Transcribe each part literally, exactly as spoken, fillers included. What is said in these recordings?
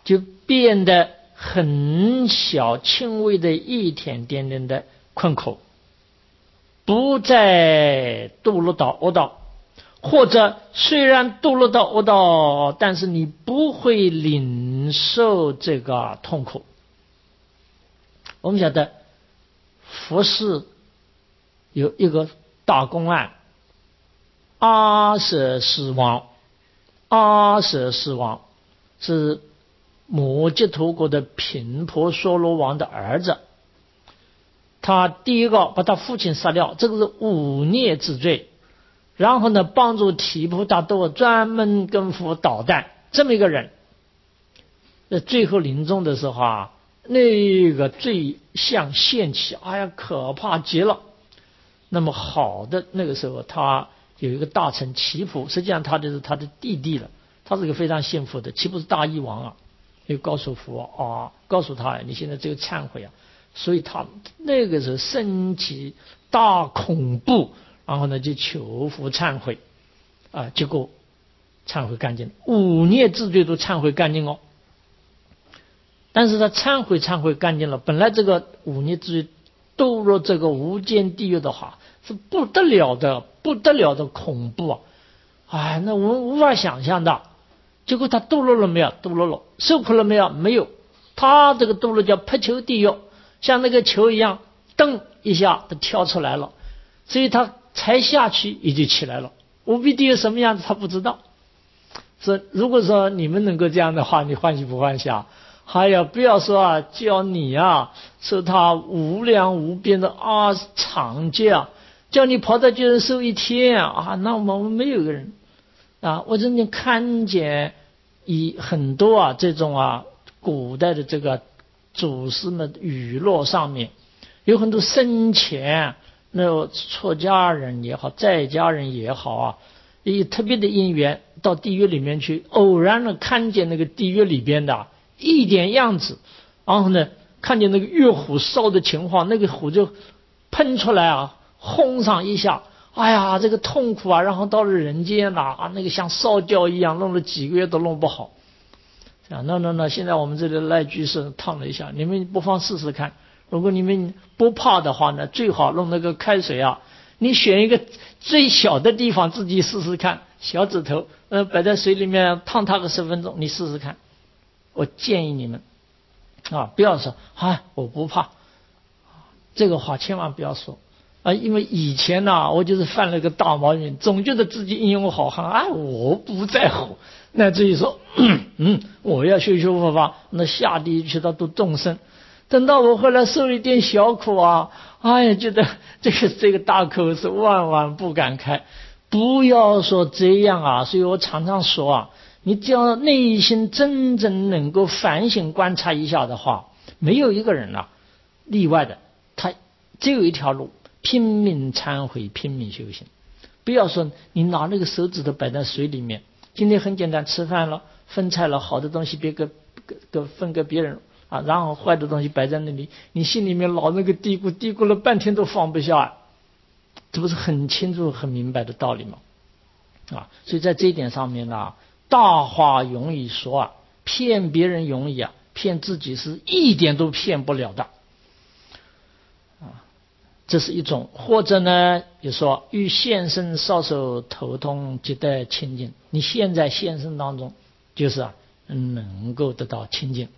就变得很小轻微的一点点点的困苦，不再堕落到恶道，或者虽然堕落到恶道，但是你不会领受这个痛苦。我们晓得佛事有一个大公案，阿舍世王，阿舍世王是摩揭陀国的频婆娑罗王的儿子，他第一个把他父亲杀掉，这个是忤逆之罪。然后呢，帮助提婆达多专门跟佛捣蛋，这么一个人，那最后临终的时候啊，那个罪相现起，哎呀，可怕极了。那么好的那个时候，他有一个大臣齐普，实际上他就是他的弟弟了，他是个非常幸福的，齐普是大医王啊，就告诉佛啊，告诉他你现在这个忏悔啊，所以他那个时候升起大恐怖。然后呢，就求佛忏悔，啊，结果忏悔干净，忤逆之罪都忏悔干净哦。但是他忏悔忏悔干净了，本来这个忤逆之罪堕入这个无间地狱的话，是不得了的，不得了的恐怖啊！哎，那我们无法想象的。结果他堕落了没有？堕落了。受苦了没有？没有。他这个堕落叫扑球地狱，像那个球一样，噔一下就跳出来了，所以他才下去也就起来了。无比地狱什么样子他不知道。所以如果说你们能够这样的话，你欢喜不欢喜啊？还有不要说啊，叫你啊受他无量无边的啊长劫啊，叫你跑到就是受一天啊，那我们没有个人啊。我曾经看见以很多啊这种啊古代的这个祖师们语录上面有很多生前那出家人也好，在家人也好啊，有特别的因缘到地狱里面去，偶然的看见那个地狱里边的一点样子，然后呢看见那个月火烧的情况，那个火就喷出来啊，轰上一下，哎呀这个痛苦啊，然后到了人间呐啊，那个像烧焦一样，弄了几个月都弄不好。啊，那那那现在我们这里赖居士烫了一下，你们不妨试试看。如果你们不怕的话呢，最好弄那个开水啊，你选一个最小的地方自己试试看，小指头呃摆在水里面烫它个十分钟，你试试看。我建议你们啊，不要说啊我不怕，这个话千万不要说啊，因为以前呢、啊、我就是犯了个大毛病，总觉得自己英勇好汉，哎我不在乎，那至于说嗯嗯我要修修佛法，那下地狱去到度众生。等到我后来受一点小苦啊，哎呀，觉得这个这个大口是万万不敢开。不要说这样啊，所以我常常说啊，你只要内心真正能够反省观察一下的话，没有一个人啊例外的，他只有一条路，拼命忏悔，拼命修行。不要说你拿那个手指头摆在水里面，今天很简单，吃饭了分菜了，好的东西别给给给分给别人啊，然后坏的东西摆在那里，你心里面老那个嘀咕嘀咕了半天都放不下，这不是很清楚很明白的道理吗？啊，所以在这一点上面呢，大话容易说啊，骗别人容易啊，骗自己是一点都骗不了的啊。这是一种，或者呢，就说欲现身少手头痛即得清净，你现在现身当中就是啊能够得到清净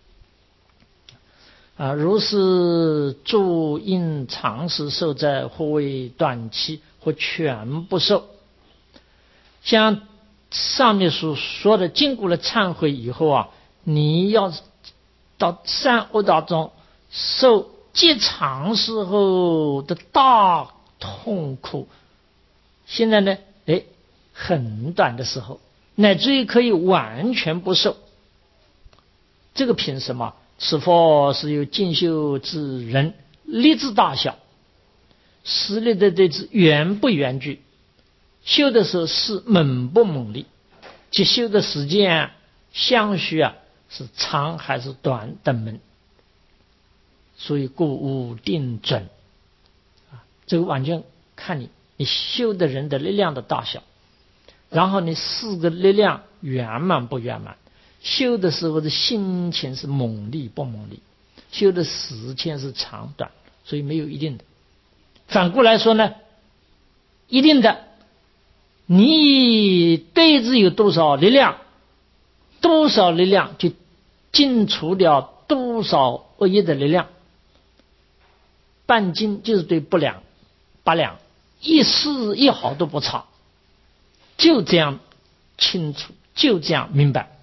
啊。如是诸因常时受灾，或为短期，或全不受。像上面所说的，经过了忏悔以后啊，你要到善恶道中受极长时候的大痛苦，现在呢，哎，很短的时候，乃至于可以完全不受。这个凭什么？此佛是有进修之人，力之大小，实力的对之远不远距，修的时候是猛不猛力，其修的时间相续啊是长还是短等门，所以故无定准啊，这个完全看你你修的人的力量的大小，然后你四个力量圆满不圆满。 修的时候的心情是猛力不猛力，修的时间是长短，所以没有一定的。反过来说呢，一定的，你对治有多少力量，多少力量就尽除掉多少恶业的力量。半斤就是对不良八两，一丝一毫都不差，就这样清楚，就这样明白。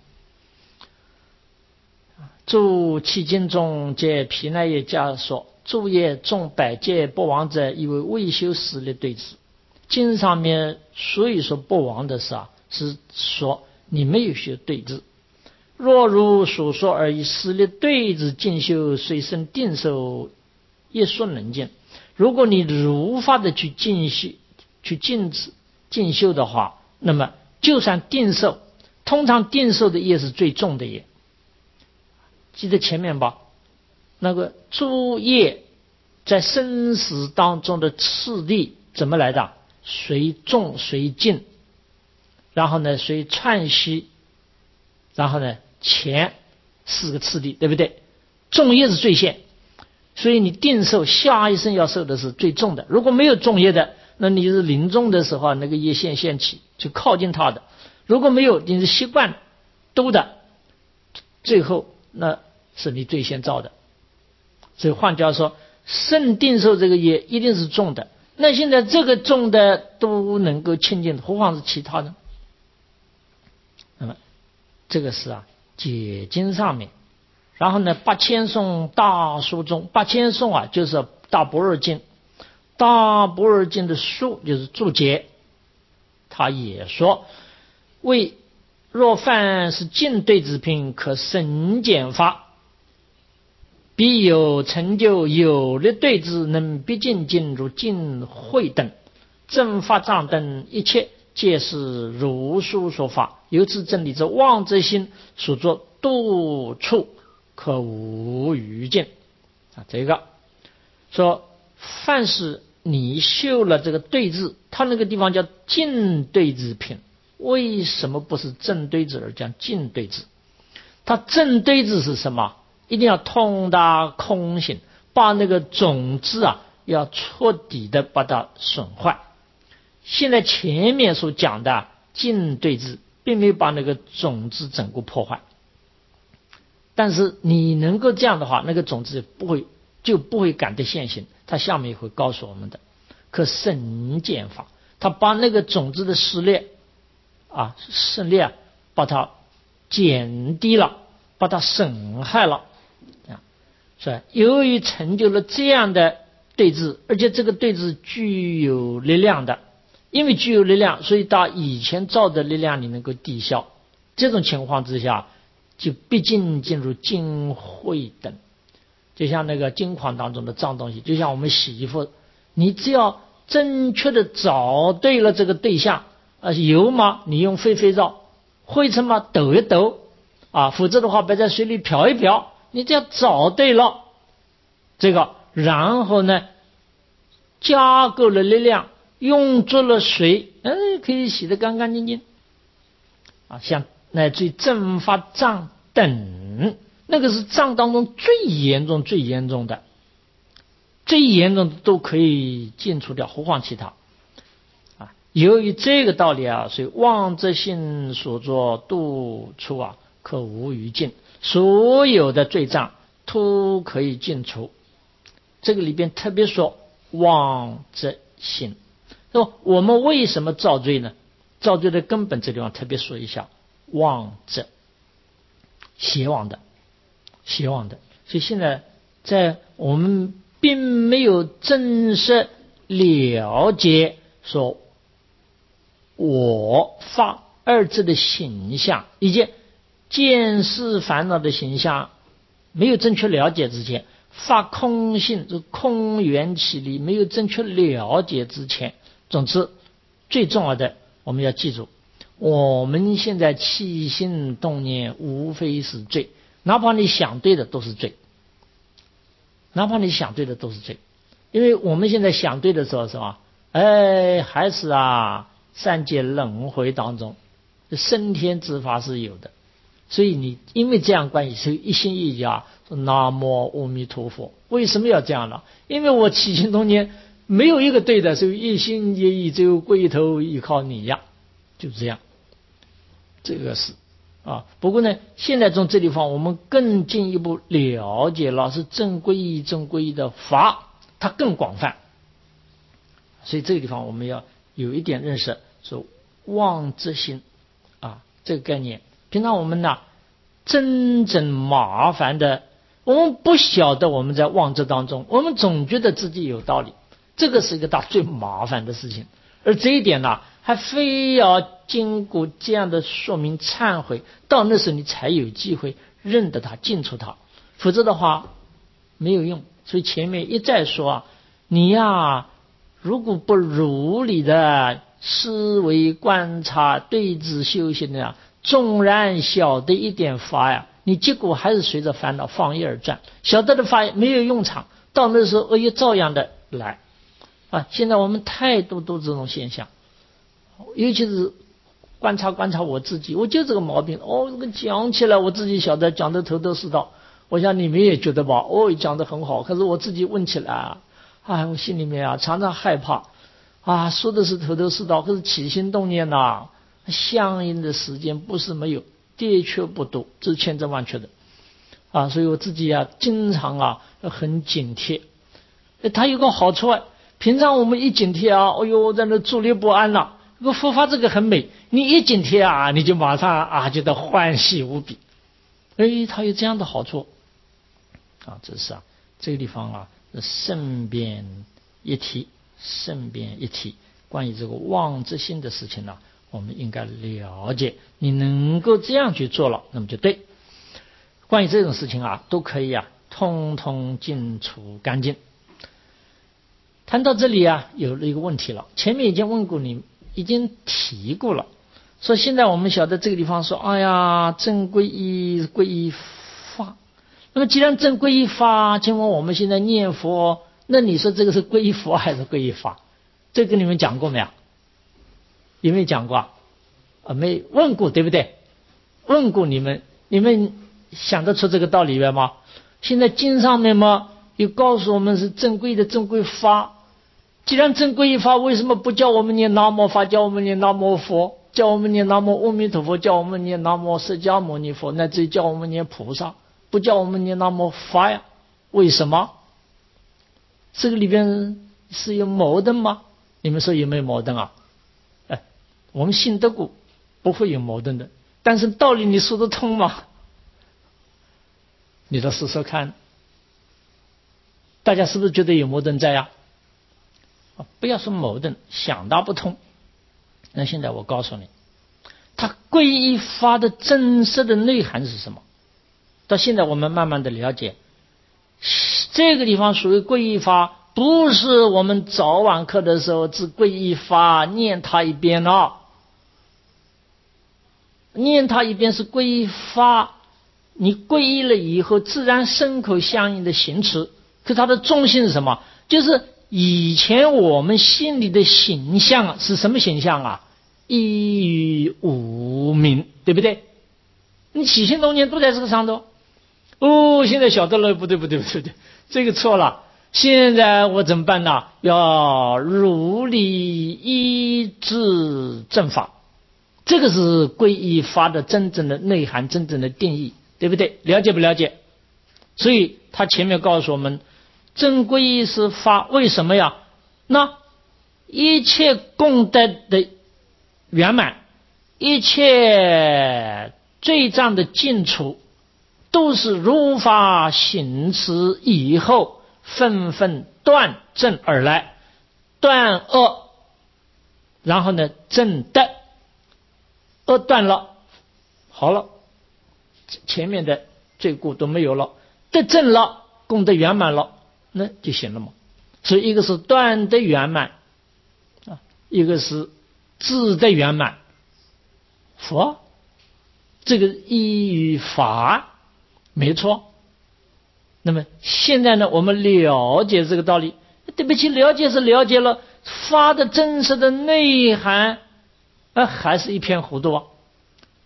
诸契经中皆毗奈耶家说，诸业众百劫不亡者，以为未修实力对治。经上面所以说不亡的是啊，是说你没有学对治。若如所说而以实力对治进修，随身定受，也说能见。如果你如法的去进修、去进止、进修的话，那么就算定受，通常定受的业是最重的业。记得前面吧，那个诸业在生死当中的次第怎么来的？随重随进，然后呢随串息，然后呢前四个次第，对不对？重业是最先，所以你定受下一生要受的是最重的。如果没有重业的，那你是临终的时候那个业现现起就靠近他的，如果没有你是习惯都的，最后那是你最先造的。所以换句话说，圣定受这个业一定是重的。那现在这个重的都能够清净，何况是其他的？那么这个是啊解经上面。然后呢，八千颂大书中，八千颂啊就是大般若经，大般若经的书就是注解，他也说，为若犯是尽对治品，可省减法，必有成就有力对治，能逼近进入尽会等正法藏等一切，皆是如书说法。由此真理之妄之心所作度处，可无余尽啊。这个说，凡是你修了这个对治，他那个地方叫尽对治品，为什么不是正对治而讲尽对治？他正对治是什么？一定要通达空性，把那个种子啊要彻底的把它损坏。现在前面所讲的尽对治并没有把那个种子整个破坏，但是你能够这样的话，那个种子不会就不会感得现行。它下面会告诉我们的，可省减法，他把那个种子的撕裂啊撕裂啊把它减低了，把它损害了啊。是由于成就了这样的对治，而且这个对治具有力量的，因为具有力量，所以到以前造的力量你能够抵消。这种情况之下，就毕竟进入净慧等。就像那个金矿当中的脏东西，就像我们洗衣服，你只要正确的找对了这个对象，啊，油嘛你用飞飞皂，灰尘嘛抖一抖啊，否则的话别在水里漂一漂，你只要找对了这个，然后呢加够了力量，用足了水，嗯，可以洗得干干净净啊。像乃至于正法藏等，那个是藏当中最严重最严重的，最严重的都可以尽除掉，何况其他啊。由于这个道理啊，所以妄执心所作度处啊，可无余尽，所有的罪障都可以尽除。这个里边特别说妄执心，那么我们为什么造罪呢？造罪的根本这地方特别说一下，妄执，邪妄的邪妄的。所以现在在我们并没有正式了解说我法二字的形象，以及见识烦恼的形象没有正确了解之前，发空性就空缘起离没有正确了解之前，总之最重要的我们要记住，我们现在起心动念无非是罪，哪怕你想对的都是罪，哪怕你想对的都是罪。因为我们现在想对的时候是吧，哎，还是啊三界轮回当中升天之法是有的， 所以你因为这样关系，所以一心一意啊，说南无阿弥陀佛。为什么要这样呢？因为我起心动念没有一个对的，所以一心一意只有归头依靠你呀，就这样。这个是啊，不过呢，现在从这地方我们更进一步了解了是正皈依正皈依的法，它更广泛。所以这个地方我们要有一点认识，说妄之心啊，这个概念。平常我们呢，真正麻烦的，我们不晓得我们在妄之当中，我们总觉得自己有道理，这个是一个大最麻烦的事情。而这一点呢，还非要经过这样的说明忏悔，到那时候你才有机会认得它，进出它，否则的话没有用。所以前面一再说啊，你呀，如果不如理的思维观察对治修行的呀，纵然晓得一点法呀，你结果还是随着烦恼放一而转，晓得的法没有用场，到那时候恶业照样的来啊。现在我们太多都这种现象，尤其是观察观察我自己，我就这个毛病哦，这个讲起来我自己晓得讲得头头是道，我想你们也觉得吧，哦，讲得很好，可是我自己问起来啊，哎，我心里面啊常常害怕啊，说的是头头是道，可是起心动念呐、啊，相应的时间不是没有，的确不多，这是千真万确的啊。所以我自己啊经常啊很警惕。它有个好处啊，平常我们一警惕啊，哎呦，在那坐立不安了。这个佛法这个很美，你一警惕啊，你就马上啊觉得欢喜无比。哎，它有这样的好处啊，这是啊这个地方啊顺便一提，顺便一提，关于这个妄之心的事情呢、啊，我们应该了解。你能够这样去做了，那么就对。关于这种事情啊，都可以啊，通通尽除干净。谈到这里啊，有了一个问题了，前面已经问过你，已经提过了，说现在我们晓得这个地方说，哎呀，正皈依皈依法。那么既然正皈依法，请问我们现在念佛，那你说这个是皈依佛还是皈依法？这跟你们讲过没有？有没有讲过啊？没问过，对不对？问过你们，你们想得出这个道理来吗？现在经上面嘛，又告诉我们是正规的正规法。既然正规一法，为什么不叫我们念南无法，叫我们念南无佛，叫我们念南无阿弥陀佛，叫我们念南无释迦牟尼佛，乃至于叫我们念菩萨，不叫我们念南无法呀？为什么？这个里边是有矛盾吗？你们说有没有矛盾啊？哎，我们信得过，不会有矛盾的。但是道理你说得通吗？你倒说说看，大家是不是觉得有矛盾在呀？不要说矛盾，想大不通。那现在我告诉你，他皈依法的真实的内涵是什么？到现在我们慢慢的了解，这个地方属于皈依法，不是我们早晚课的时候只皈依法念它一遍了，念它一遍是皈依法，你皈依了以后自然身口相应的行持，可它的中心是什么？就是以前我们心里的形象是什么形象啊？一语无明，对不对？你起心动念都在这个上头。哦，现在晓得了，不对不对不对不对，这个错了。现在我怎么办呢？要如理依治正法，这个是皈依法的真正的内涵，真正的定义，对不对？了解不了解？所以他前面告诉我们，正皈依是法，为什么呀？那一切功德的圆满，一切罪障的尽除，都是如法行持以后纷纷断正而来，断恶，然后呢正德，恶断了，好了，前面的罪过都没有了，德正了，功德圆满了，那就行了嘛。所以一个是断德圆满啊，一个是智德圆满。佛这个依于法没错。那么现在呢，我们了解这个道理，对不起，了解是了解了，法的真实的内涵，呃，还是一片糊涂啊。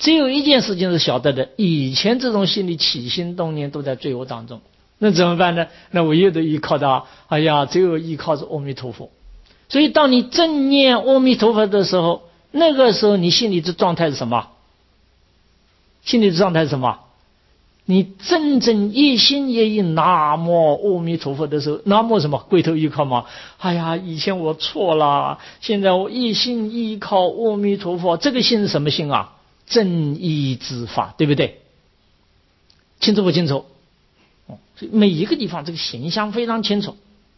只有一件事情是晓得的，以前这种心理起心动念都在罪恶当中，那怎么办呢？那唯有的依靠的，哎呀，只有依靠着阿弥陀佛。所以当你正念阿弥陀佛的时候，那个时候你心里的状态是什么？心里的状态是什么？你真正一心一意南无阿弥陀佛的时候，南无什么？归头依靠吗？哎呀，以前我错了，现在我一心依靠阿弥陀佛。这个心是什么心啊？正义之法，对不对？清楚不清楚？哦，所以每一个地方这个形象非常清楚。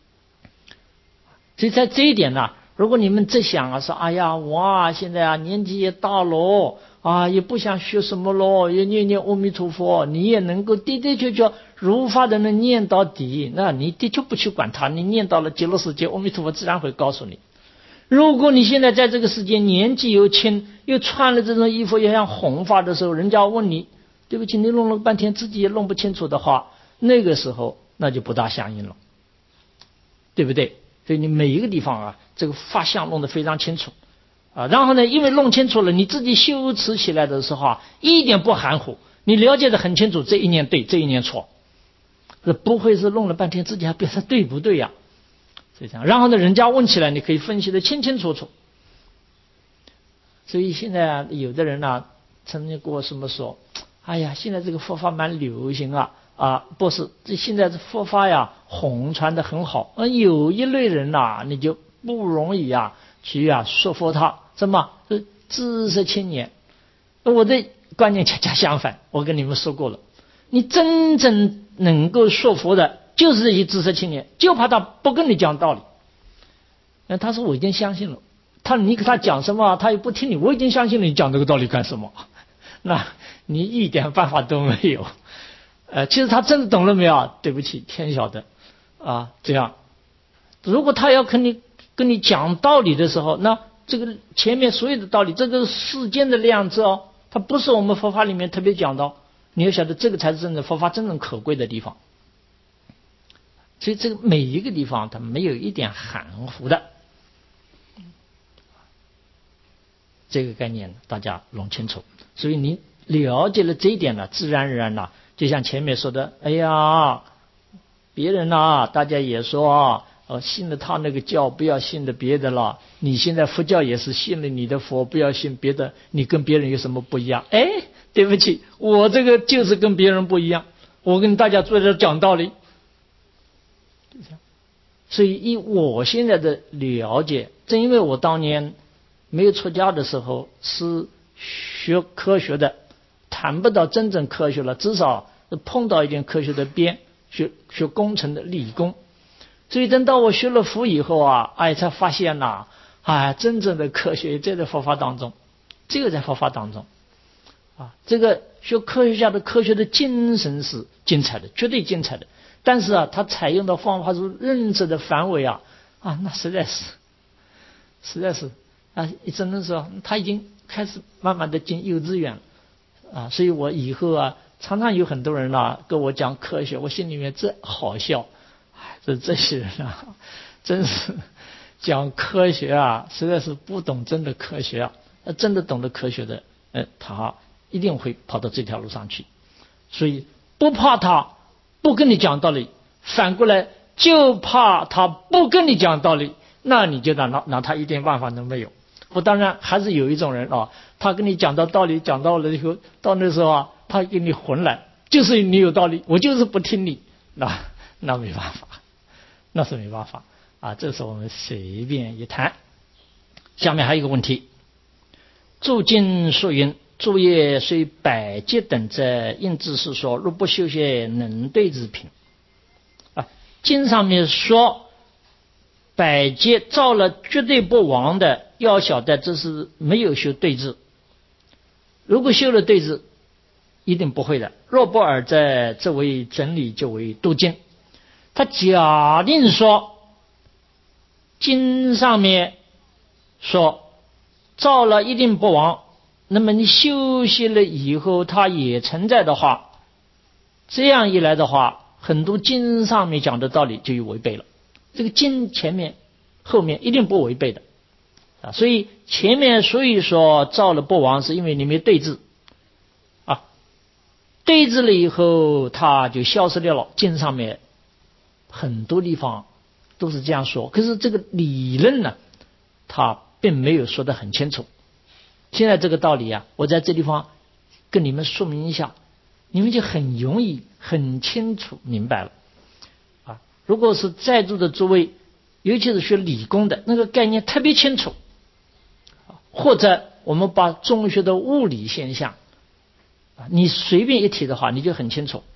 所以在这一点呢，如果你们只想啊说，哎呀，我啊现在啊年纪也大了。啊，也不想学什么咯，也念念阿弥陀佛，你也能够的的确确如法的能念到底，那你的确不去管它，你念到了极乐世界，阿弥陀佛自然会告诉你。如果你现在在这个世界年纪又轻，又穿了这种衣服也像弘法的时候，人家问你，对不起，你弄了半天自己也弄不清楚的话，那个时候那就不大相应了，对不对？所以你每一个地方啊，这个法相弄得非常清楚。啊，然后呢，因为弄清楚了，你自己修持起来的时候啊，一点不含糊，你了解得很清楚，这一念对，这一念错，这不会是弄了半天自己还不知道对不对呀、啊？所以这样，然后呢，人家问起来，你可以分析得清清楚楚。所以现在啊，有的人呢、啊，曾经跟我什么说，哎呀，现在这个佛法蛮流行啊，啊，不是，这现在这佛法呀，弘传得很好，而有一类人呐、啊，你就不容易啊，去啊说服他。什么？是知识青年。我的观念恰恰相反，我跟你们说过了，你真正能够说服的，就是这些知识青年，就怕他不跟你讲道理。那他说我已经相信了，他你给他讲什么，他又不听你，我已经相信了，你讲这个道理干什么？那你一点办法都没有。呃，其实他真的懂了没有？对不起，天晓得啊。这样，如果他要跟你跟你讲道理的时候，那这个前面所有的道理，这个世间的量子哦，它不是我们佛法里面特别讲到。你要晓得，这个才是真正佛法真正可贵的地方。所以这个每一个地方它没有一点含糊的，这个概念大家弄清楚。所以你了解了这一点呢，自然而然呢，就像前面说的，哎呀，别人呐，大家也说。哦，信了他那个教，不要信了别的了。你现在佛教也是信了你的佛，不要信别的。你跟别人有什么不一样？哎，对不起，我这个就是跟别人不一样。我跟大家坐在这讲道理，所以以我现在的了解，正因为我当年没有出家的时候是学科学的，谈不到真正科学了，至少碰到一点科学的边，学学工程的理工。所以等到我学了佛以后啊，哎，才发现呐、啊，哎，真正的科学就在佛法当中，这个在佛法当中，啊，这个学科学家的科学的精神是精彩的，绝对精彩的。但是啊，他采用的方法是认知的范围啊，啊，那实在是，实在是啊，只能说他已经开始慢慢的进幼稚园了啊。所以我以后啊，常常有很多人啊跟我讲科学，我心里面这好笑。这这些人啊，真是讲科学啊，实在是不懂真的科学啊。真的懂得科学的，呃，他一定会跑到这条路上去。所以不怕他不跟你讲道理，反过来就怕他不跟你讲道理，那你就拿拿拿他一点办法都没有。我当然还是有一种人啊，他跟你讲到道理，讲到了以后，到那时候啊，他给你混来，就是你有道理，我就是不听你，那那没办法。那是没办法啊，这是我们随便一谈。下面还有一个问题，注经说云：诸业虽百劫等者，应知是说，若不修学，能对之品。啊，经上面说百劫造了绝对不亡的，要晓得这是没有修对治。如果修了对治，一定不会的。若不尔者，这为真理，就为度经。他假定说经上面说造了一定不亡，那么你修习了以后它也存在的话，这样一来的话，很多经上面讲的道理就有违背了。这个经前面后面一定不违背的啊，所以前面所以说造了不亡，是因为你没对治。 对治了以后，它就消失掉了。经上面很多地方都是这样说，可是这个理论呢，它并没有说得很清楚。现在这个道理啊，我在这地方跟你们说明一下，你们就很容易很清楚明白了啊。如果是在座的诸位，尤其是学理工的，那个概念特别清楚，或者我们把中学的物理现象啊，你随便一提的话，你就很清楚。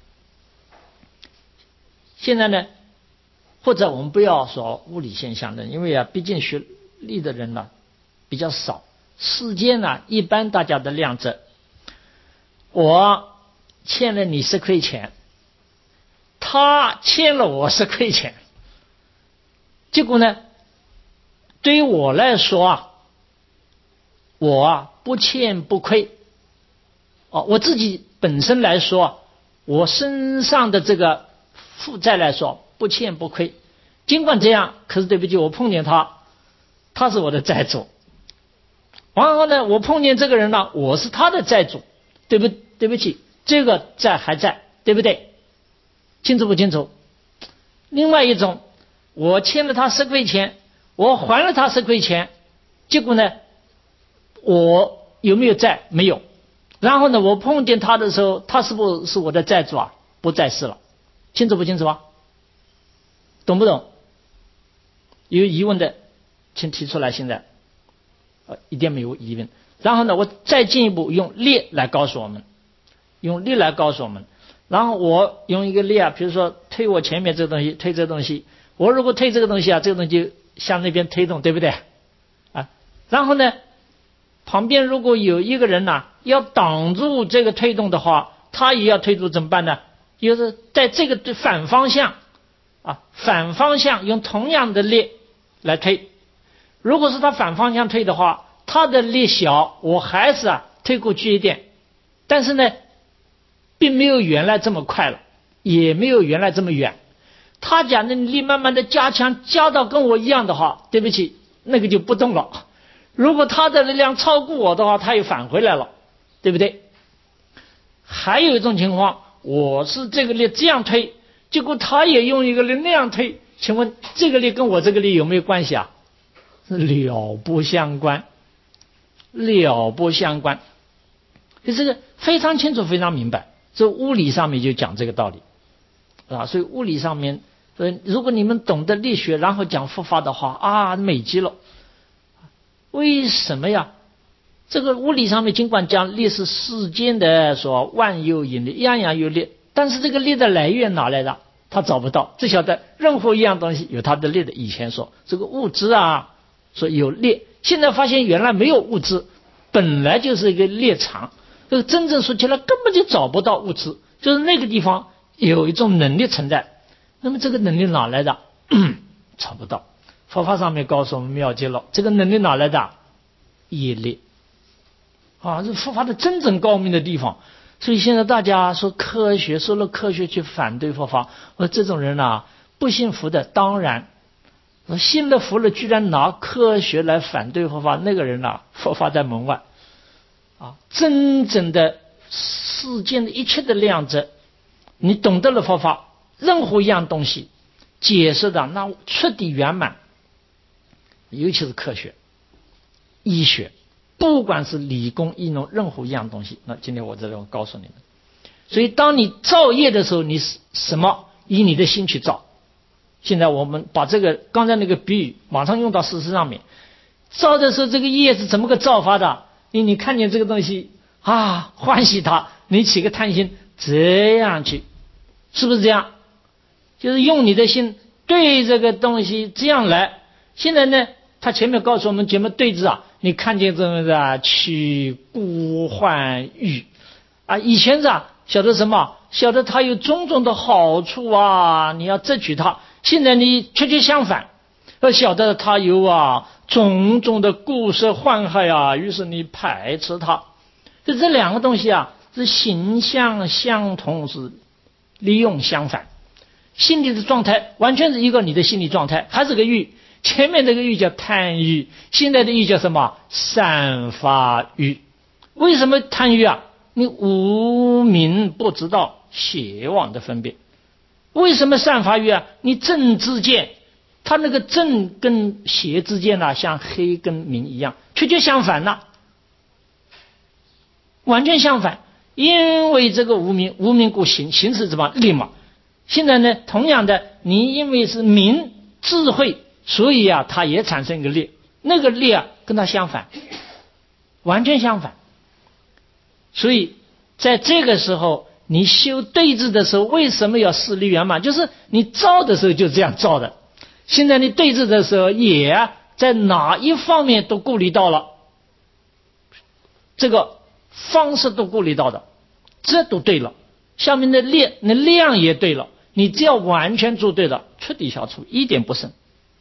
现在呢，或者我们不要说物理现象的，因为啊，毕竟学力的人呢比较少。世间呢，一般大家的量子，我欠了你十块钱，他欠了我十块钱，结果呢，对于我来说啊，我啊不欠不亏。哦，我自己本身来说，我身上的这个负债来说不欠不亏。尽管这样，可是对不起，我碰见他，他是我的债主。然后呢，我碰见这个人呢，我是他的债主，对不对不起，这个债还在，对不对？清楚不清楚？另外一种，我欠了他十块钱，我还了他十块钱，结果呢，我有没有债？没有。然后呢，我碰见他的时候，他是不是我的债主啊？不再是了。清楚不清楚啊？懂不懂？有疑问的请提出来。现在呃，一定没有疑问。然后呢，我再进一步用力来告诉我们，用力来告诉我们。然后我用一个力啊，比如说推我前面这个东西，推这个东西，我如果推这个东西啊，这个东西就向那边推动，对不对啊？然后呢，旁边如果有一个人呐、啊，要挡住这个推动的话，他也要推住，怎么办呢？就是在这个反方向啊，反方向用同样的力来推。如果是他反方向推的话，他的力小，我还是啊推过去一点，但是呢，并没有原来这么快了，也没有原来这么远。他讲的力慢慢的加强，加到跟我一样的话，对不起，那个就不动了。如果他的力量超过我的话，他又返回来了，对不对？还有一种情况，我是这个力这样推，结果他也用一个力那样推，请问这个力跟我这个力有没有关系啊？了不相关，了不相关。就这个非常清楚，非常明白。这物理上面就讲这个道理啊，所以物理上面，呃，如果你们懂得力学，然后讲佛法的话啊，美极了。为什么呀？这个物理上面尽管讲力是世间的说万有引力，样样有力，但是这个力的来源哪来的？他找不到，只晓得任何一样东西有它的力的。以前说这个物质啊，说有力，现在发现原来没有物质，本来就是一个力场。这个真正说起来根本就找不到物质，就是那个地方有一种能力存在。那么这个能力哪来的？找不到。佛法上面告诉我们妙极了，这个能力哪来的？业力啊，这佛法的真正高明的地方。所以现在大家说科学，说了科学去反对佛法，我说这种人啊，不信佛的当然，信了佛了居然拿科学来反对佛法，那个人啊，佛法在门外啊。真正的世间的一切的量子，你懂得了佛法，任何一样东西解释的那彻底圆满。尤其是科学、医学，不管是理工、医农，任何一样东西，那今天我这里我告诉你们。所以当你造业的时候，你什么以你的心去造。现在我们把这个刚才那个比喻马上用到事实上面。造的时候，这个业是怎么个造法的？你你看见这个东西啊，欢喜它，你起个贪心，这样去，是不是这样？就是用你的心对这个东西这样来。现在呢，他前面告诉我们怎么对治啊？你看见这么的取孤换欲啊？以前是啊，晓得什么？晓得它有种种的好处啊，你要争取它。现在你确确相反，要晓得它有啊种种的故事患害啊，于是你排斥它。就这两个东西啊，是形象相同，是利用相反。心理的状态完全是一个你的心理状态，还是个欲。前面这个欲叫贪欲，现在的欲叫什么？散发欲。为什么贪欲啊？ 你无明不知道邪妄的分别。为什么善法语啊？你正知见，它那个正跟邪之间呢、啊，像黑跟明一样，却就相反了，完全相反。因为这个无明，无明故行，行是什么？力嘛。现在呢，同样的，你因为是明智慧，所以啊，它也产生一个力，那个力啊，跟它相反，完全相反。所以在这个时候，你修对治的时候，为什么要四力圆满？就是你造的时候就这样造的，现在你对治的时候，也、啊、在哪一方面都顾虑到了，这个方式都顾虑到的，这都对了。下面的量，那量也对了，你只要完全做对了，彻底消除，一点不剩。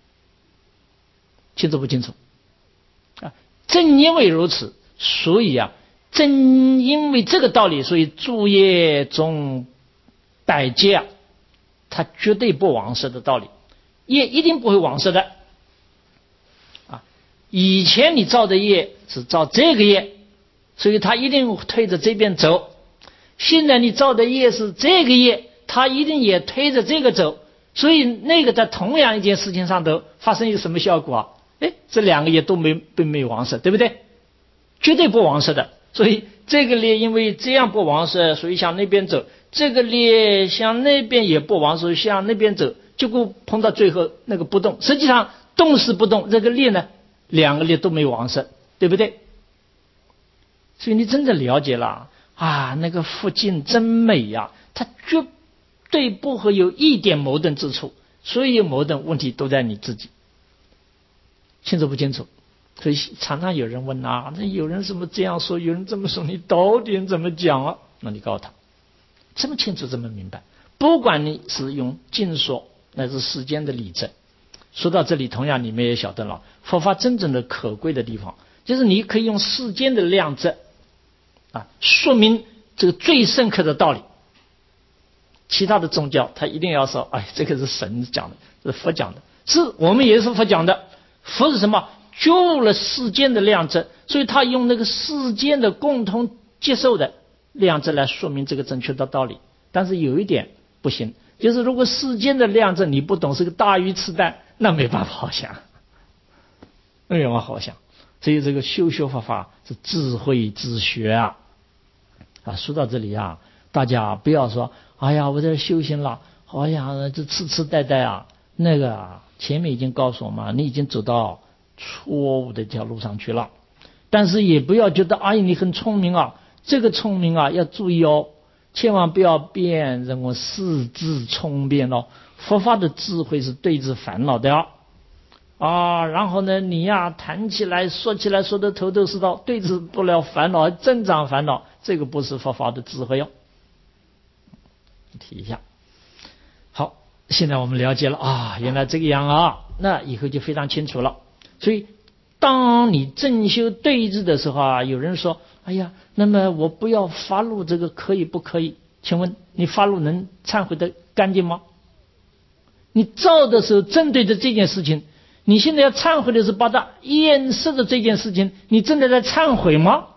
清楚不清楚？啊，正因为如此，所以啊，正因为这个道理，所以诸业中百劫啊，它绝对不往生的道理，业一定不会往生的。啊，以前你造的业是造这个业，所以它一定推着这边走。现在你造的业是这个业，它一定也推着这个走，所以那个在同样一件事情上头发生一个什么效果啊？哎，这两个业都没并没有往生，对不对？绝对不往生的。所以这个业因为这样不往生，所以向那边走；这个业向那边也不往生，向那边走，结果碰到最后那个不动。实际上动是不动，这个业呢，两个业都没往生，对不对？所以你真的了解了啊，那个佛经真美呀、啊，它绝对不会有一点矛盾之处，所有矛盾问题都在你自己。清楚不清楚？所以常常有人问啊，那有人怎么这样说，有人这么说，你到底怎么讲啊？那你告诉他，这么清楚，这么明白。不管你是用经说，乃至世间的理证。说到这里，同样你们也晓得了，佛法真正的可贵的地方，就是你可以用世间的量证啊，说明这个最深刻的道理。其他的宗教他一定要说，哎，这个是神讲的，这是佛讲的，是我们也是佛讲的。佛是什么？救了世间的量证，所以他用那个世间的共同接受的量证来说明这个正确的道理。但是有一点不行，就是如果世间的量证你不懂，是个大鱼吃蛋，那没办法好想，没办法好想。所以这个修修法法是智慧之学啊！啊，说到这里啊，大家不要说，哎呀，我在修行了，哎呀，这痴痴呆呆啊，那个啊，前面已经告诉我们，你已经走到错误的一条路上去了。但是也不要觉得，哎，你很聪明啊，这个聪明啊要注意哦，千万不要辨认为四智聪辩哦。佛法的智慧是对治烦恼的啊。啊，然后呢，你呀谈起来说起来说的头头是道，对治不了烦恼，增长烦恼，这个不是佛法的智慧哦。提一下。好，现在我们了解了啊，原来这个样啊，那以后就非常清楚了。所以当你正修对治的时候啊，有人说，哎呀，那么我不要发怒，这个可以不可以？请问你发怒能忏悔的干净吗？你造的时候针对着这件事情，你现在要忏悔的是把它掩饰的这件事情，你真的在忏悔吗？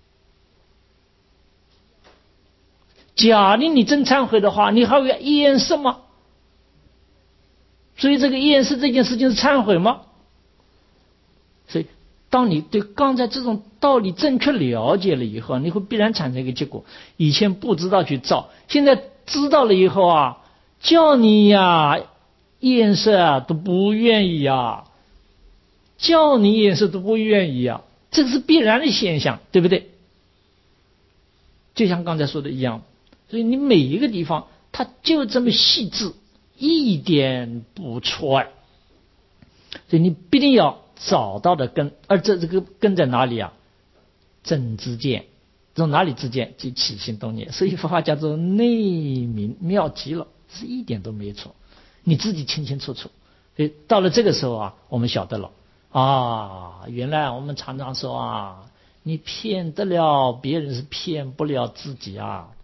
假定你真忏悔的话，你还会掩饰吗？所以这个掩饰这件事情是忏悔吗？所以当你对刚才这种道理正确了解了以后，你会必然产生一个结果，以前不知道去造，现在知道了以后啊，叫你呀掩饰啊都不愿意啊，叫你掩饰都不愿意啊，这个是必然的现象，对不对？就像刚才说的一样，所以你每一个地方它就这么细致，一点不错哎。所以你必定要找到的根，而这这个根在哪里啊？正知见，从哪里知见？就起心动念。所以佛法叫做内明，妙极了，是一点都没错，你自己清清楚楚。所以到了这个时候啊，我们晓得了啊，原来我们常常说啊，你骗得了别人是骗不了自己啊。